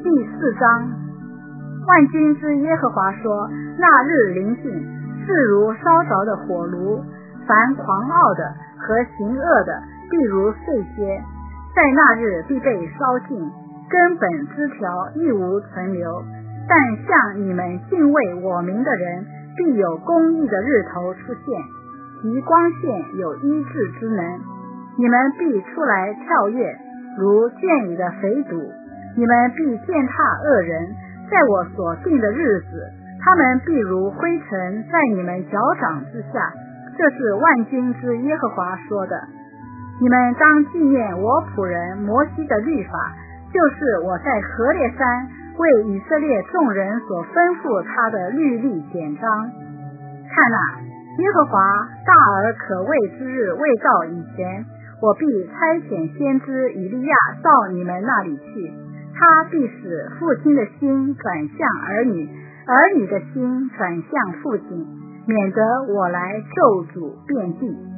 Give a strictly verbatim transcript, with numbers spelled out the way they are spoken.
第四章，万军之耶和华说，那日临近，势如烧着的火炉，凡狂傲的和行恶的必如碎秸，在那日必被烧尽，根本枝条亦无存留。但向你们敬畏我名的人，必有公义的日头出现，其光线有医治之能。你们必出来跳跃，如圈里的肥犊，你们必践踏恶人，在我所定的日子，他们必如灰尘在你们脚掌之下。这是万军之耶和华说的。你们当纪念我仆人摩西的律法，就是我在何烈山为以色列众人所吩咐他的律例典章。看哪，耶和华大而可畏之日未到以前，我必差遣先知以利亚到你们那里去，他必使父亲的心转向儿女，儿女的心转向父亲，免得我来咒诅遍地。